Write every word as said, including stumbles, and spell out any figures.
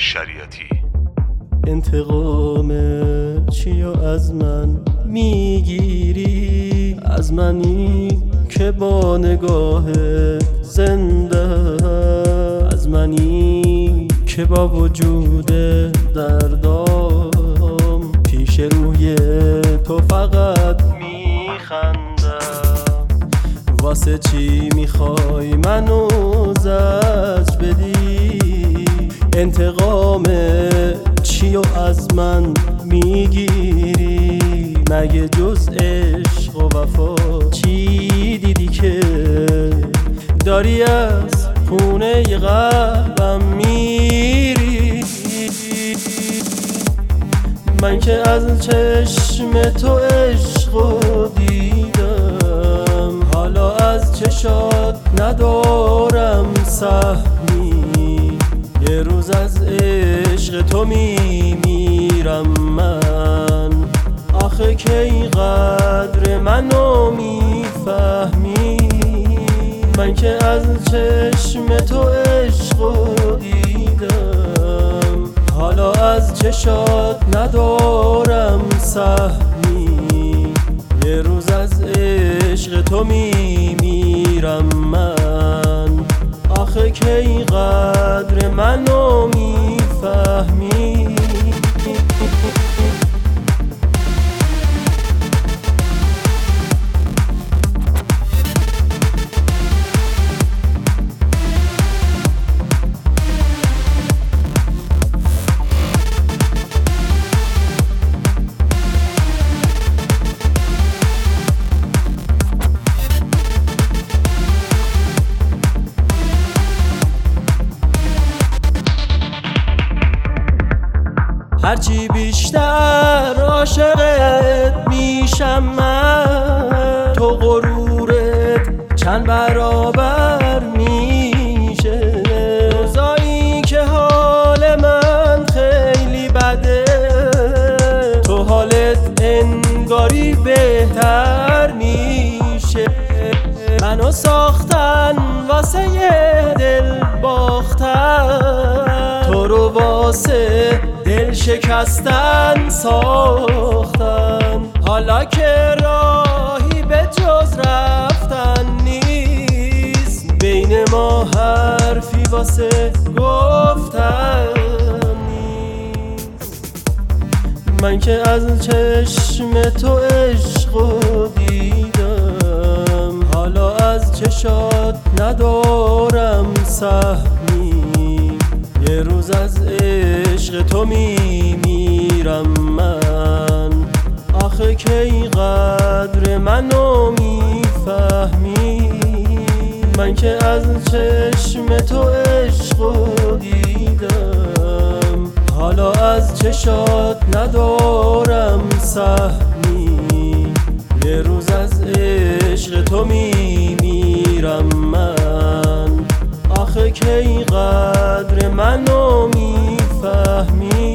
شریعتی. انتقام چی و از من میگیری؟ از منی که با نگاه زنده، از منی که با وجود دردام پیش روی تو فقط میخندم. واسه چی میخوای منو زجر بدی؟ انتقام چی و از من میگیری؟ مگه جز عشق و وفا چی دیدی که داری از خونه قلبم میری؟ من که از چشم تو عشقو دیدم، حالا از چشات ندارم سهمی. یه روز از عشق تو میمیرم من، آخه کی قدر منو میفهمی؟ من که از چشم تو عشقو دیدم، حالا از چشات ندارم سهمی. یه روز از عشق تو میمیرم من، آخه کی قدر منو میفهمی؟ هرچی بیشتر عاشقت میشم من، تو غرورت چند برابر میشه. روزایی که حال من خیلی بده، تو حالت انگاری بهتر میشه. منو ساختن واسه یه دل باختن، تو رو واسه دل شکستن ساختن. حالا که راهی به جز رفتن نیست، بین ما حرفی واسه گفتن نیست. من که از چشم تو عشقو دیدم، حالا از چشات ندارم سهمی. یه روز از عشق تو میمیرم من، آخه کی قدر منو میفهمی؟ من که از چشم تو عشقو دیدم، حالا از چشات ندارم سهمی. یه روز از عشق تو میمیرم من، آخه کی قدر منو میفهمی؟